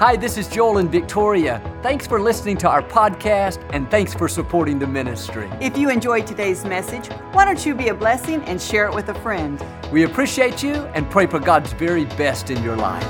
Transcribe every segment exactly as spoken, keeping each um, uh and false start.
Hi, this is Joel and Victoria. Thanks for listening to our podcast, and thanks for supporting the ministry. If you enjoyed today's message, why don't you be a blessing and share it with a friend? We appreciate you and pray for God's very best in your life.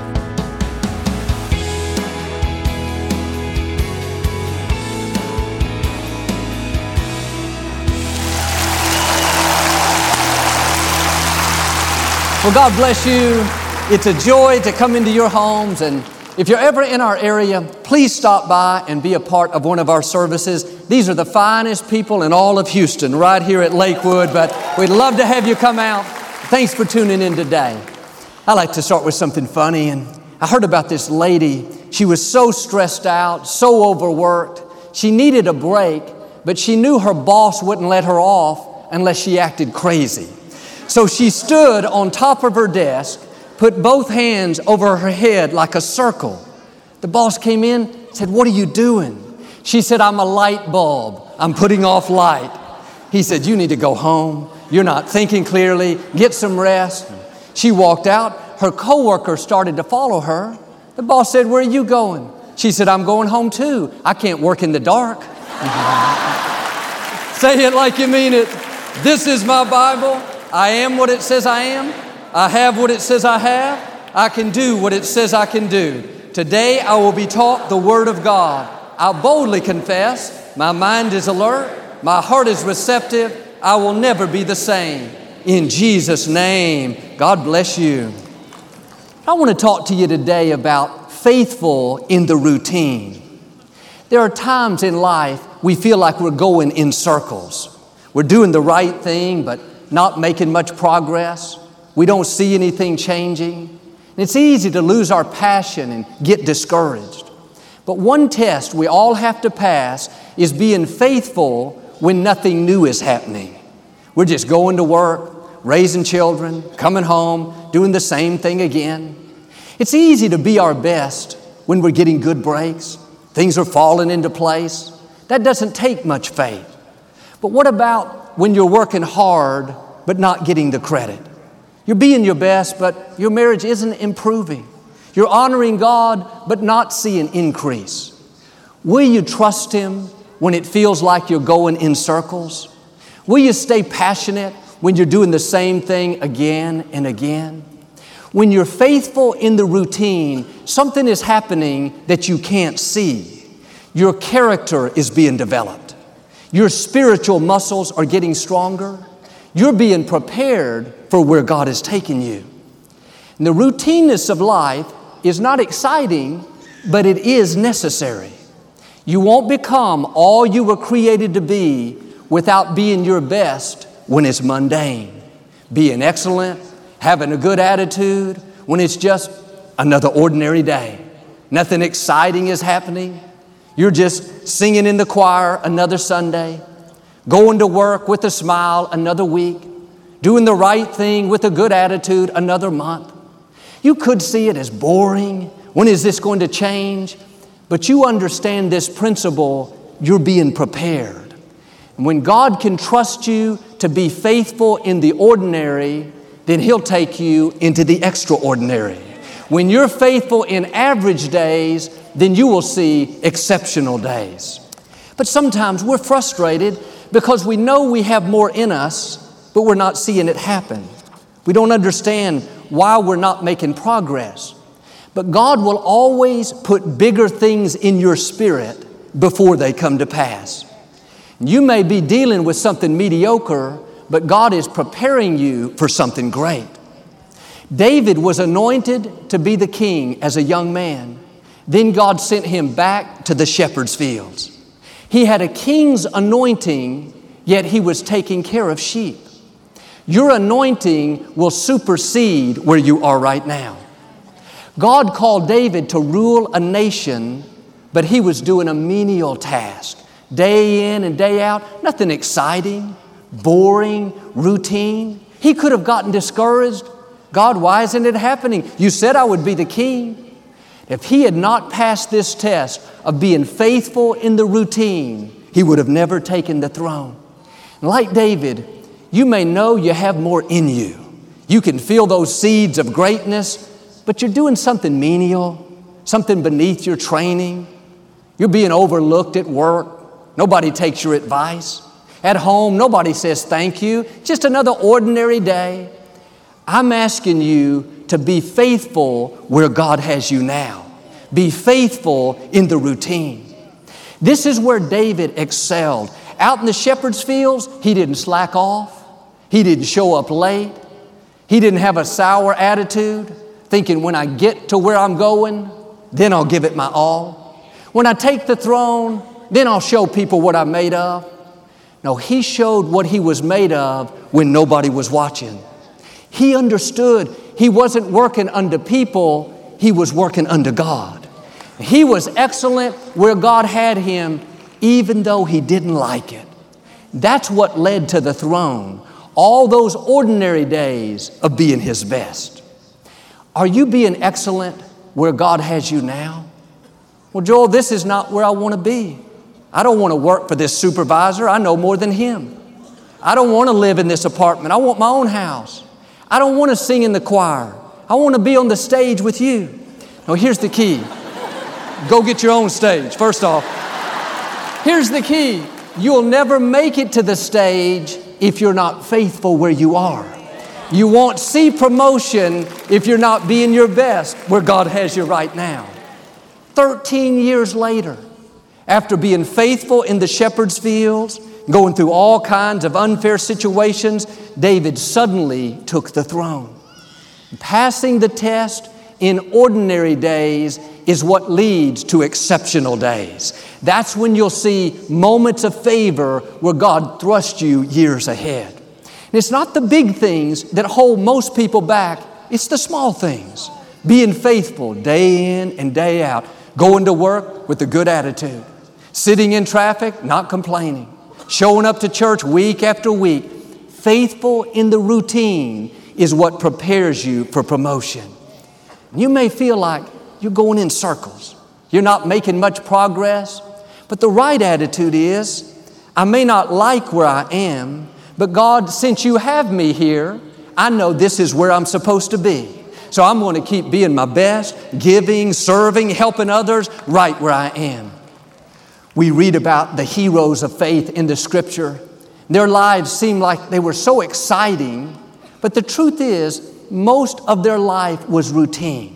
Well, God bless you. It's a joy to come into your homes, and if you're ever in our area, please stop by and be a part of one of our services. These are the finest people in all of Houston right here at Lakewood, but we'd love to have you come out. Thanks for tuning in today. I like to start with something funny, and I heard about this lady. She was so stressed out, so overworked. She needed a break, but she knew her boss wouldn't let her off unless she acted crazy. So she stood on top of her desk, put both hands over her head like a circle. The boss came in, said, "What are you doing?" She said, "I'm a light bulb. I'm putting off light." He said, "You need to go home. You're not thinking clearly. Get some rest." She walked out. Her coworker started to follow her. The boss said, "Where are you going?" She said, "I'm going home too. I can't work in the dark." Say it like you mean it. This is my Bible. I am what it says I am. I have what it says I have. I can do what it says I can do. Today I will be taught the Word of God. I'll boldly confess. My mind is alert. My heart is receptive. I will never be the same. In Jesus' name, God bless you. I want to talk to you today about faithful in the routine. There are times in life we feel like we're going in circles. We're doing the right thing, but not making much progress. We don't see anything changing. And it's easy to lose our passion and get discouraged. But one test we all have to pass is being faithful when nothing new is happening. We're just going to work, raising children, coming home, doing the same thing again. It's easy to be our best when we're getting good breaks. Things are falling into place. That doesn't take much faith. But what about when you're working hard but not getting the credit? You're being your best, but your marriage isn't improving. You're honoring God, but not seeing increase. Will you trust Him when it feels like you're going in circles? Will you stay passionate when you're doing the same thing again and again? When you're faithful in the routine, something is happening that you can't see. Your character is being developed. Your spiritual muscles are getting stronger. You're being prepared for where God is taking you. And the routineness of life is not exciting, but it is necessary. You won't become all you were created to be without being your best when it's mundane. Being excellent, having a good attitude when it's just another ordinary day. Nothing exciting is happening. You're just singing in the choir another Sunday. Going to work with a smile another week, doing the right thing with a good attitude another month. You could see it as boring. When is this going to change? But you understand this principle, you're being prepared. And when God can trust you to be faithful in the ordinary, then He'll take you into the extraordinary. When you're faithful in average days, then you will see exceptional days. But sometimes we're frustrated because we know we have more in us, but we're not seeing it happen. We don't understand why we're not making progress. But God will always put bigger things in your spirit before they come to pass. You may be dealing with something mediocre, but God is preparing you for something great. David was anointed to be the king as a young man. Then God sent him back to the shepherd's fields. He had a king's anointing, yet he was taking care of sheep. Your anointing will supersede where you are right now. God called David to rule a nation, but he was doing a menial task. Day in and day out, nothing exciting, boring, routine. He could have gotten discouraged. God, why isn't it happening? You said I would be the king. If he had not passed this test of being faithful in the routine, he would have never taken the throne. And like David, you may know you have more in you. You can feel those seeds of greatness, but you're doing something menial. something beneath your training. You're being overlooked at work. Nobody takes your advice. At home, nobody says thank you. Just another ordinary day. I'm asking you to be faithful where God has you now. Be faithful in the routine. This is where David excelled. Out in the shepherd's fields, he didn't slack off. He didn't show up late. He didn't have a sour attitude, thinking when I get to where I'm going, then I'll give it my all. When I take the throne, then I'll show people what I'm made of. No, he showed what he was made of when nobody was watching. He understood he wasn't working under people, he was working under God. He was excellent where God had him, even though he didn't like it. That's what led to the throne. All those ordinary days of being his best. Are you being excellent where God has you now? Well, Joel, this is not where I want to be. I don't want to work for this supervisor. I know more than him. I don't want to live in this apartment. I want my own house. I don't want to sing in the choir. I want to be on the stage with you. Now, here's the key. Go get your own stage, first off. Here's the key. You'll never make it to the stage if you're not faithful where you are. You won't see promotion if you're not being your best where God has you right now. Thirteen years later, after being faithful in the shepherd's fields, going through all kinds of unfair situations, David suddenly took the throne. Passing the test in ordinary days is what leads to exceptional days. That's when you'll see moments of favor where God thrusts you years ahead. And it's not the big things that hold most people back. It's the small things. Being faithful day in and day out. Going to work with a good attitude. Sitting in traffic, not complaining. Showing up to church week after week. Faithful in the routine is what prepares you for promotion. You may feel like you're going in circles. You're not making much progress. But the right attitude is, I may not like where I am, but God, since you have me here, I know this is where I'm supposed to be. So I'm going to keep being my best, giving, serving, helping others right where I am. We read about the heroes of faith in the Scripture. Their lives seem like they were so exciting, but the truth is, most of their life was routine.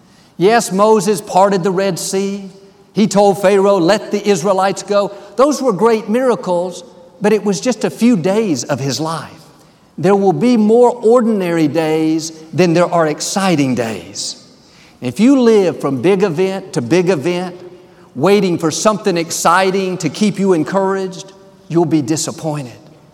Yes, Moses parted the Red Sea. He told Pharaoh, let the Israelites go. Those were great miracles, but it was just a few days of his life. There will be more ordinary days than there are exciting days. If you live from big event to big event, waiting for something exciting to keep you encouraged, you'll be disappointed.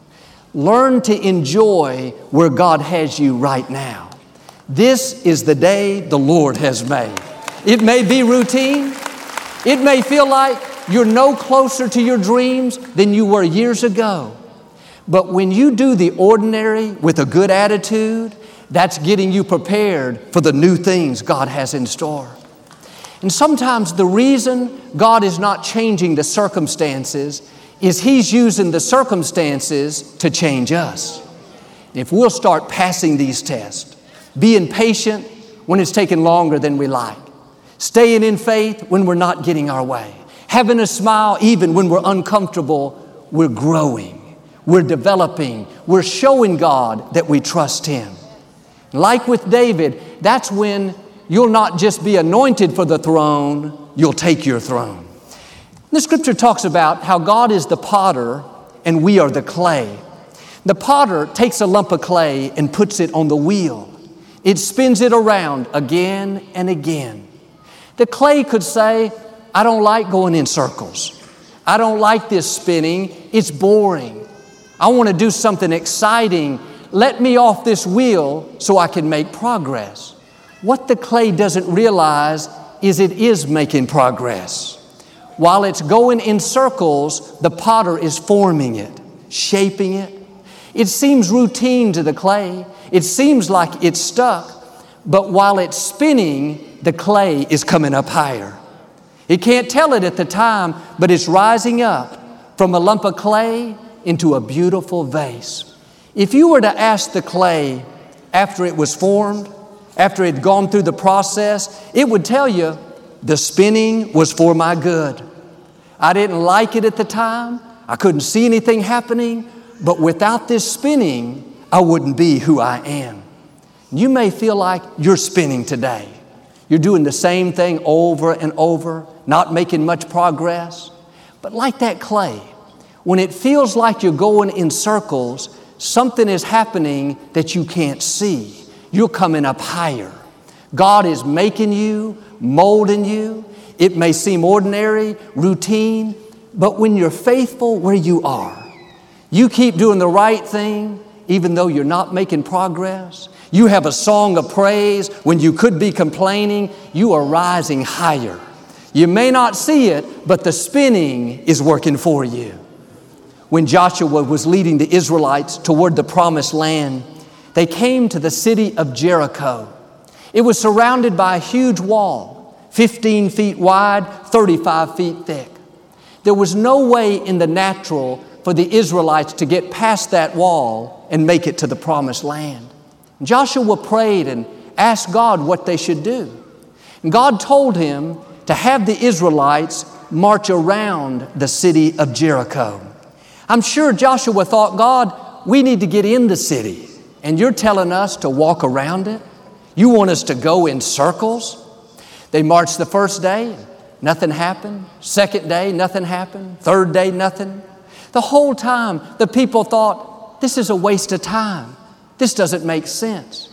Learn to enjoy where God has you right now. This is the day the Lord has made. It may be routine. It may feel like you're no closer to your dreams than you were years ago. But when you do the ordinary with a good attitude, that's getting you prepared for the new things God has in store. And sometimes the reason God is not changing the circumstances is He's using the circumstances to change us. If we'll start passing these tests, being patient when it's taking longer than we like, staying in faith when we're not getting our way, having a smile even when we're uncomfortable, we're growing. We're developing. We're showing God that we trust Him. Like with David, that's when you'll not just be anointed for the throne, you'll take your throne. The Scripture talks about how God is the potter and we are the clay. The potter takes a lump of clay and puts it on the wheel. It spins it around again and again. The clay could say, I don't like going in circles. I don't like this spinning. It's boring. I want to do something exciting. Let me off this wheel so I can make progress. What the clay doesn't realize is it is making progress. While it's going in circles, the potter is forming it, shaping it. It seems routine to the clay. It seems like it's stuck. But while it's spinning, the clay is coming up higher. It can't tell it at the time, but it's rising up from a lump of clay into a beautiful vase. If you were to ask the clay after it was formed, after it had gone through the process, it would tell you, The spinning was for my good. I didn't like it at the time. I couldn't see anything happening. But without this spinning, I wouldn't be who I am. You may feel like you're spinning today. You're doing the same thing over and over, not making much progress. But like that clay, when it feels like you're going in circles, something is happening that you can't see. You're coming up higher. God is making you, molding you. It may seem ordinary, routine, but when you're faithful where you are, you keep doing the right thing, even though you're not making progress. You have a song of praise when you could be complaining. You are rising higher. You may not see it, but the spinning is working for you. When Joshua was leading the Israelites toward the promised land, they came to the city of Jericho. It was surrounded by a huge wall, fifteen feet wide, thirty-five feet thick. There was no way in the natural for the Israelites to get past that wall and make it to the promised land. Joshua prayed and asked God what they should do. And God told him to have the Israelites march around the city of Jericho. I'm sure Joshua thought, God, we need to get in the city, and you're telling us to walk around it? You want us to go in circles? They marched the first day, nothing happened. Second day, nothing happened. Third day, nothing. The whole time, the people thought, this is a waste of time. This doesn't make sense.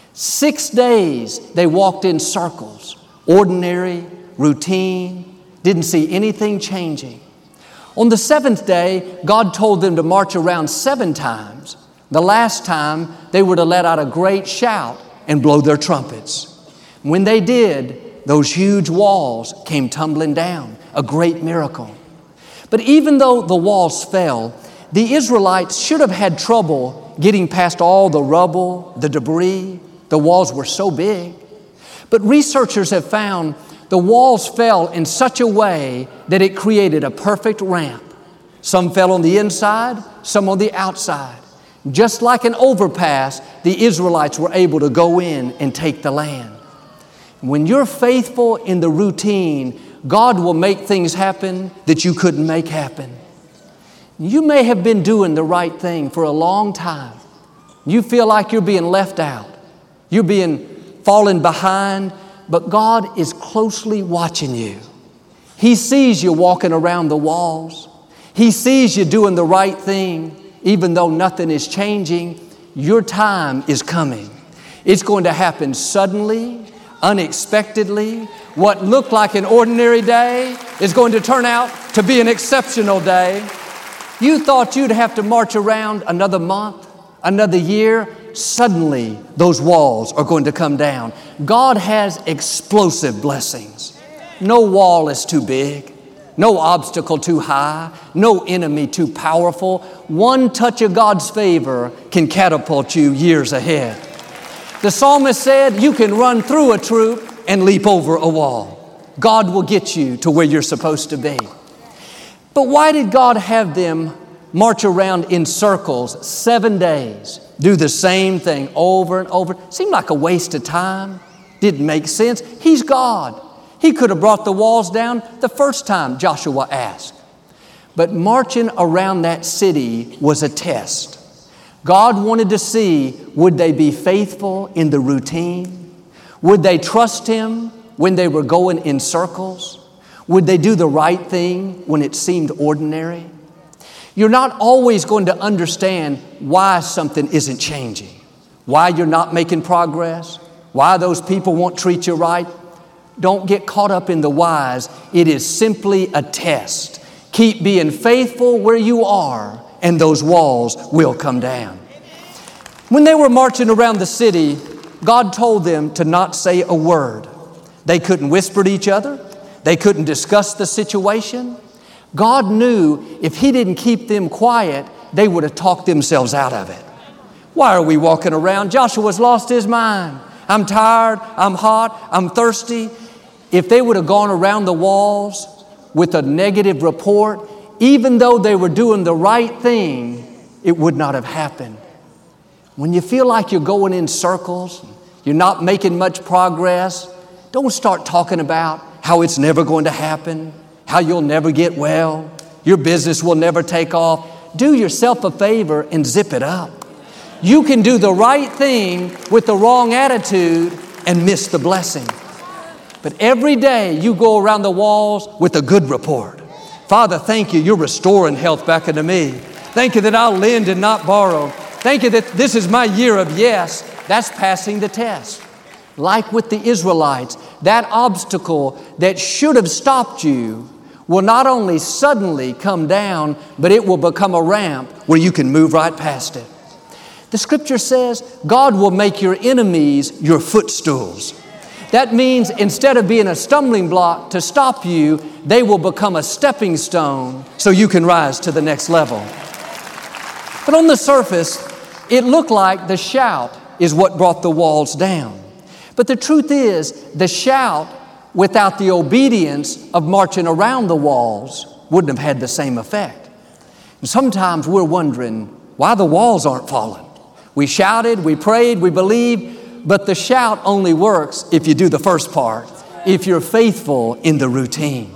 Six days they walked in circles, ordinary, routine, didn't see anything changing. On the seventh day, God told them to march around seven times. The last time, they were to let out a great shout and blow their trumpets. When they did, those huge walls came tumbling down, a great miracle. But even though the walls fell, the Israelites should have had trouble getting past all the rubble, the debris. The walls were so big. But researchers have found the walls fell in such a way that it created a perfect ramp. Some fell on the inside, some on the outside. Just like an overpass, the Israelites were able to go in and take the land. When you're faithful in the routine, God will make things happen that you couldn't make happen. You may have been doing the right thing for a long time. You feel like you're being left out. You're being falling behind, but God is closely watching you. He sees you walking around the walls. He sees you doing the right thing, even though nothing is changing. Your time is coming. It's going to happen suddenly, unexpectedly. What looked like an ordinary day is going to turn out to be an exceptional day. You thought you'd have to march around another month, another year. Suddenly, those walls are going to come down. God has explosive blessings. No wall is too big. No obstacle too high. No enemy too powerful. One touch of God's favor can catapult you years ahead. The psalmist said, you can run through a troop and leap over a wall. God will get you to where you're supposed to be. But why did God have them march around in circles seven days, do the same thing over and over? Seemed like a waste of time. Didn't make sense. He's God. He could have brought the walls down the first time Joshua asked. But marching around that city was a test. God wanted to see, would they be faithful in the routine? Would they trust Him when they were going in circles? Would they do the right thing when it seemed ordinary? You're not always going to understand why something isn't changing, why you're not making progress, why those people won't treat you right. Don't get caught up in the whys. It is simply a test. Keep being faithful where you are, and those walls will come down. When they were marching around the city, God told them to not say a word. They couldn't whisper to each other. They couldn't discuss the situation. God knew if He didn't keep them quiet, they would have talked themselves out of it. Why are we walking around? Joshua's lost his mind. I'm tired. I'm hot. I'm thirsty. If they would have gone around the walls with a negative report, even though they were doing the right thing, it would not have happened. When you feel like you're going in circles, you're not making much progress, don't start talking about how it's never going to happen, how you'll never get well, your business will never take off, do yourself a favor and zip it up. You can do the right thing with the wrong attitude and miss the blessing. But every day you go around the walls with a good report. Father, thank you, you're restoring health back into me. Thank you that I'll lend and not borrow. Thank you that this is my year of yes. That's passing the test. Like with the Israelites, that obstacle that should have stopped you will not only suddenly come down, but it will become a ramp where you can move right past it. The Scripture says God will make your enemies your footstools. That means instead of being a stumbling block to stop you, they will become a stepping stone so you can rise to the next level. But on the surface, it looked like the shout is what brought the walls down. But the truth is, the shout without the obedience of marching around the walls wouldn't have had the same effect. And sometimes we're wondering why the walls aren't falling. We shouted, we prayed, we believed, but the shout only works if you do the first part, if you're faithful in the routine.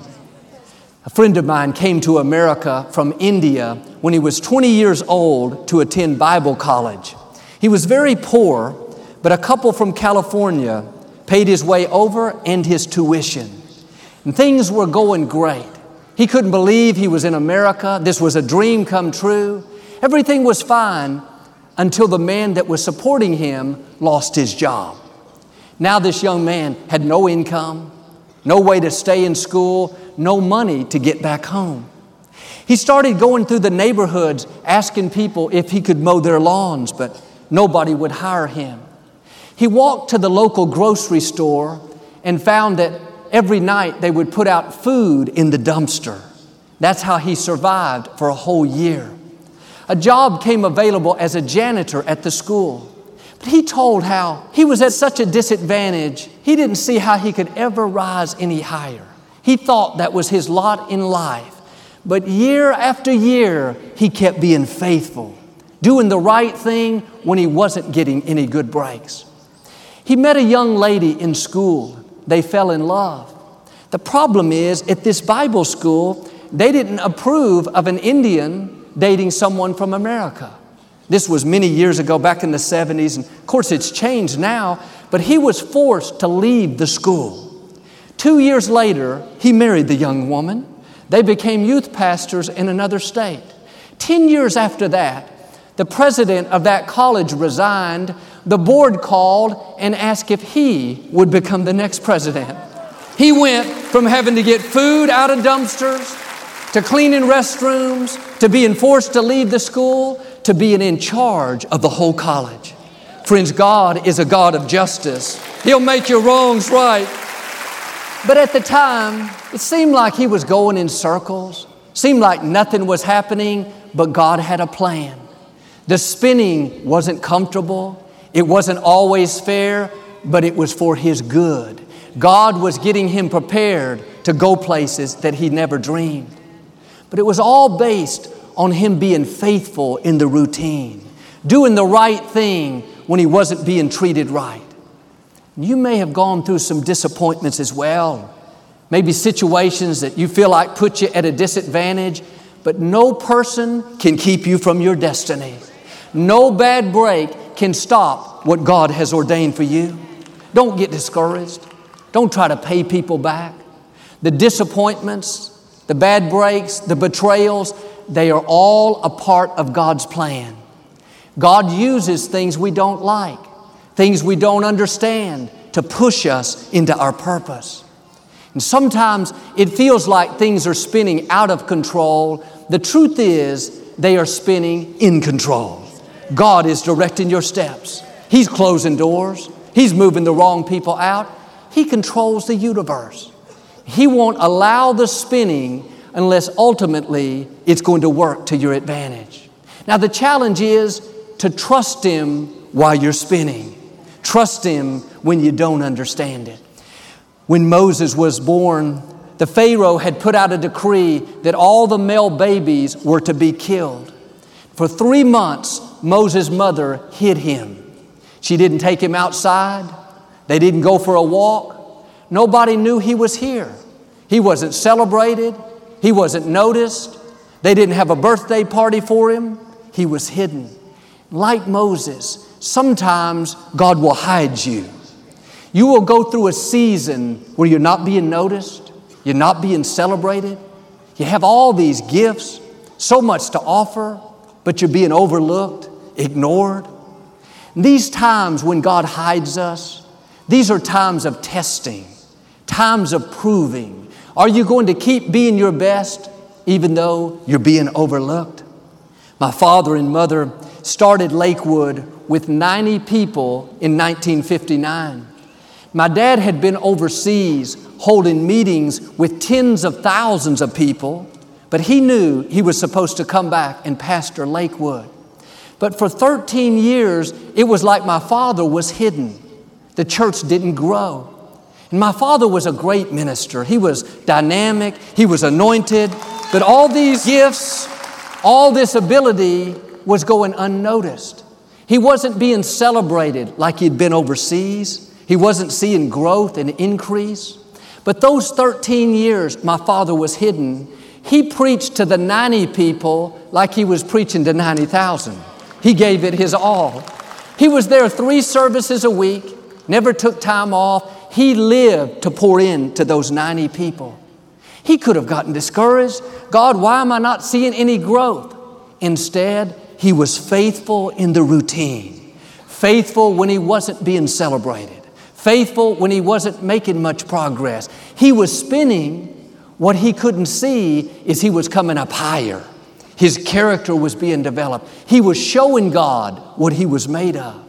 A friend of mine came to America from India when he was twenty years old to attend Bible college. He was very poor, but a couple from California paid his way over and his tuition. And things were going great. He couldn't believe he was in America. This was a dream come true. Everything was fine until the man that was supporting him lost his job. Now this young man had no income, no way to stay in school, no money to get back home. He started going through the neighborhoods asking people if he could mow their lawns, but nobody would hire him. He walked to the local grocery store and found that every night they would put out food in the dumpster. That's how he survived for a whole year. A job came available as a janitor at the school. But he told how he was at such a disadvantage, he didn't see how he could ever rise any higher. He thought that was his lot in life. But year after year, he kept being faithful, doing the right thing when he wasn't getting any good breaks. He met a young lady in school. They fell in love. The problem is, at this Bible school, they didn't approve of an Indian dating someone from America. This was many years ago, back in the seventies, and of course it's changed now, but he was forced to leave the school. Two years later, he married the young woman. They became youth pastors in another state. Ten years after that, the president of that college resigned. The board called and asked if he would become the next president. He went from having to get food out of dumpsters, to cleaning restrooms, to being forced to leave the school, to being in charge of the whole college. Friends, God is a God of justice. He'll make your wrongs right. But at the time, it seemed like he was going in circles, seemed like nothing was happening, but God had a plan. The spinning wasn't comfortable. It wasn't always fair, but it was for his good. God was getting him prepared to go places that he never dreamed. But it was all based on him being faithful in the routine, doing the right thing when he wasn't being treated right. You may have gone through some disappointments as well, maybe situations that you feel like put you at a disadvantage, but no person can keep you from your destiny. No bad break can stop what God has ordained for you. Don't get discouraged. Don't try to pay people back. The disappointments, the bad breaks, the betrayals, they are all a part of God's plan. God uses things we don't like, things we don't understand, to push us into our purpose. And sometimes it feels like things are spinning out of control. The truth is, they are spinning in control. God is directing your steps. He's closing doors. He's moving the wrong people out. He controls the universe. He won't allow the spinning unless ultimately it's going to work to your advantage. Now the challenge is to trust Him while you're spinning. Trust Him when you don't understand it. When Moses was born, the Pharaoh had put out a decree that all the male babies were to be killed. For three months, Moses' mother hid him. She didn't take him outside. They didn't go for a walk. Nobody knew he was here. He wasn't celebrated. He wasn't noticed. They didn't have a birthday party for him. He was hidden. Like Moses, sometimes God will hide you. You will go through a season where you're not being noticed. You're not being celebrated. You have all these gifts, so much to offer, but you're being overlooked, ignored. These times when God hides us, these are times of testing, times of proving. Are you going to keep being your best even though you're being overlooked? My father and mother started Lakewood with ninety people in nineteen fifty-nine. My dad had been overseas holding meetings with tens of thousands of people, but he knew he was supposed to come back and pastor Lakewood. But for thirteen years, it was like my father was hidden. The church didn't grow. And my father was a great minister. He was dynamic. He was anointed. But all these gifts, all this ability was going unnoticed. He wasn't being celebrated like he'd been overseas. He wasn't seeing growth and increase. But those thirteen years my father was hidden, he preached to the ninety people like he was preaching to ninety thousand. He gave it his all. He was there three services a week, never took time off. He lived to pour in to those ninety people. He could have gotten discouraged. God, why am I not seeing any growth? Instead, he was faithful in the routine. Faithful when he wasn't being celebrated. Faithful when he wasn't making much progress. He was spinning. What he couldn't see is he was coming up higher. His character was being developed. He was showing God what he was made of.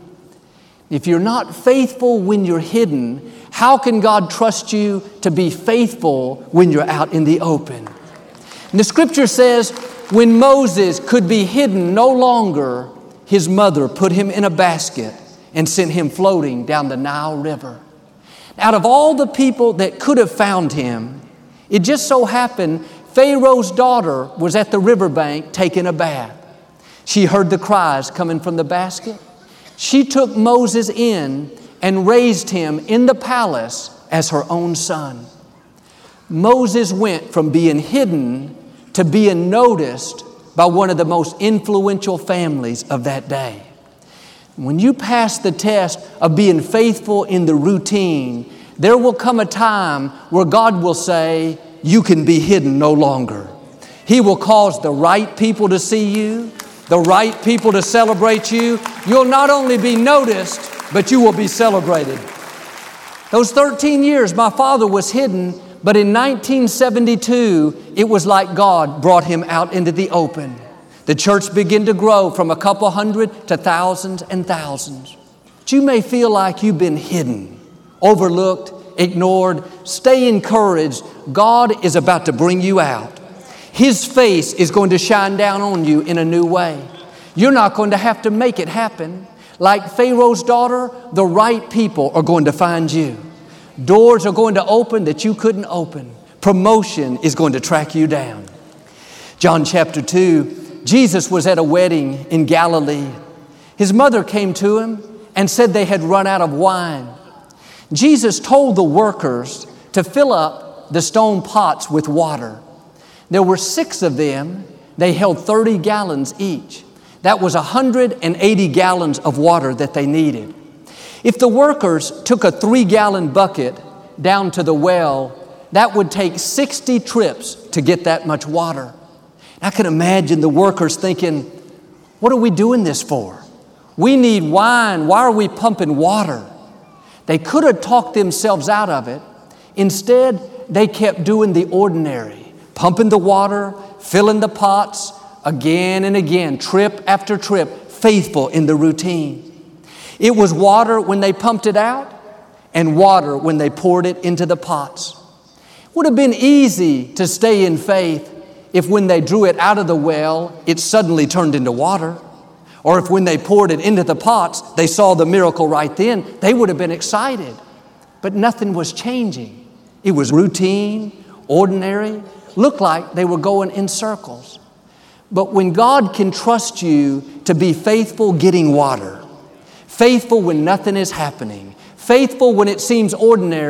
If you're not faithful when you're hidden, how can God trust you to be faithful when you're out in the open? And the scripture says, when Moses could be hidden no longer, his mother put him in a basket and sent him floating down the Nile River. Out of all the people that could have found him, it just so happened Pharaoh's daughter was at the riverbank taking a bath. She heard the cries coming from the basket. She took Moses in and raised him in the palace as her own son. Moses went from being hidden to being noticed by one of the most influential families of that day. When you pass the test of being faithful in the routine, there will come a time where God will say, you can be hidden no longer. He will cause the right people to see you, the right people to celebrate you. You'll not only be noticed, but you will be celebrated. Those thirteen years, my father was hidden, but in nineteen seventy-two, it was like God brought him out into the open. The church began to grow from a couple hundred to thousands and thousands. But you may feel like you've been hidden, overlooked, ignored. Stay encouraged. God is about to bring you out. His face is going to shine down on you in a new way. You're not going to have to make it happen. Like Pharaoh's daughter, the right people are going to find you. Doors are going to open that you couldn't open. Promotion is going to track you down. John chapter two, Jesus was at a wedding in Galilee. His mother came to him and said they had run out of wine. Jesus told the workers to fill up the stone pots with water. There were six of them. They held thirty gallons each. That was one hundred eighty gallons of water that they needed. If the workers took a three-gallon bucket down to the well, that would take sixty trips to get that much water. I can imagine the workers thinking, what are we doing this for? We need wine. Why are we pumping water? They could have talked themselves out of it. Instead, they kept doing the ordinary, pumping the water, filling the pots, again and again, trip after trip, faithful in the routine. It was water when they pumped it out and water when they poured it into the pots. It would have been easy to stay in faith if when they drew it out of the well, it suddenly turned into water. Or if when they poured it into the pots, they saw the miracle right then, they would have been excited. But nothing was changing. It was routine, ordinary, looked like they were going in circles. But when God can trust you to be faithful getting water, faithful when nothing is happening, faithful when it seems ordinary,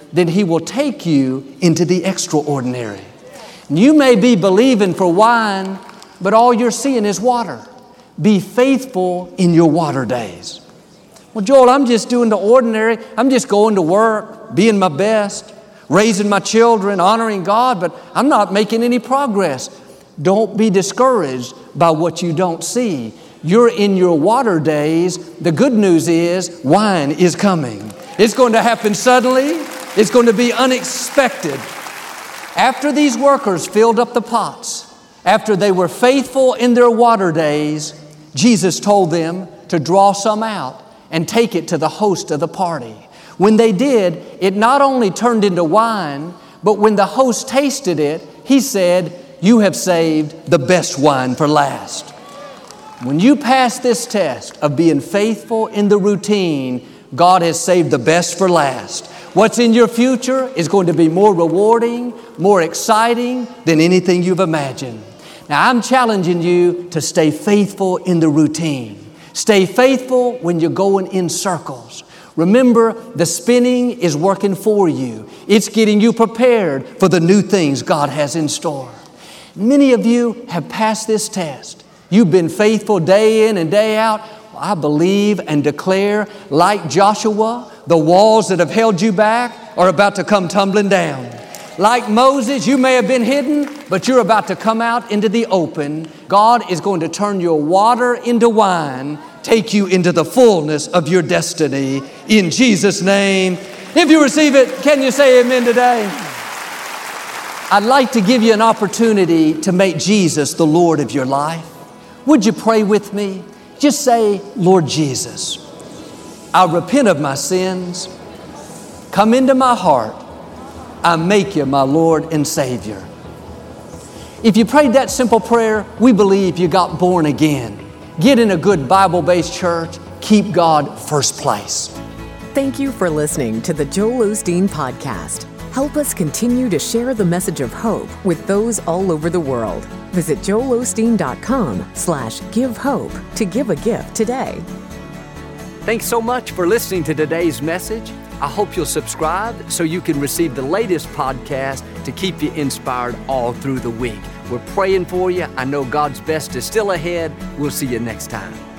then He will take you into the extraordinary. You may be believing for wine, but all you're seeing is water. Be faithful in your water days. Well, Joel, I'm just doing the ordinary. I'm just going to work, being my best, raising my children, honoring God, but I'm not making any progress. Don't be discouraged by what you don't see. You're in your water days. The good news is wine is coming. It's going to happen suddenly. It's going to be unexpected. After these workers filled up the pots, after they were faithful in their water days, Jesus told them to draw some out and take it to the host of the party. When they did, it not only turned into wine, but when the host tasted it, he said, "You have saved the best wine for last." When you pass this test of being faithful in the routine, God has saved the best for last. What's in your future is going to be more rewarding, more exciting than anything you've imagined. Now, I'm challenging you to stay faithful in the routine. Stay faithful when you're going in circles. Remember, the spinning is working for you. It's getting you prepared for the new things God has in store. Many of you have passed this test. You've been faithful day in and day out. I believe and declare, like Joshua, the walls that have held you back are about to come tumbling down. Like Moses, you may have been hidden, but you're about to come out into the open. God is going to turn your water into wine, take you into the fullness of your destiny. In Jesus' name. If you receive it, can you say amen today? I'd like to give you an opportunity to make Jesus the Lord of your life. Would you pray with me? Just say, "Lord Jesus, I repent of my sins. Come into my heart. I make you my Lord and Savior." If you prayed that simple prayer, we believe you got born again. Get in a good Bible-based church. Keep God first place. Thank you for listening to the Joel Osteen Podcast. Help us continue to share the message of hope with those all over the world. Visit joel osteen dot com slash give hope to give a gift today. Thanks so much for listening to today's message. I hope you'll subscribe so you can receive the latest podcast to keep you inspired all through the week. We're praying for you. I know God's best is still ahead. We'll see you next time.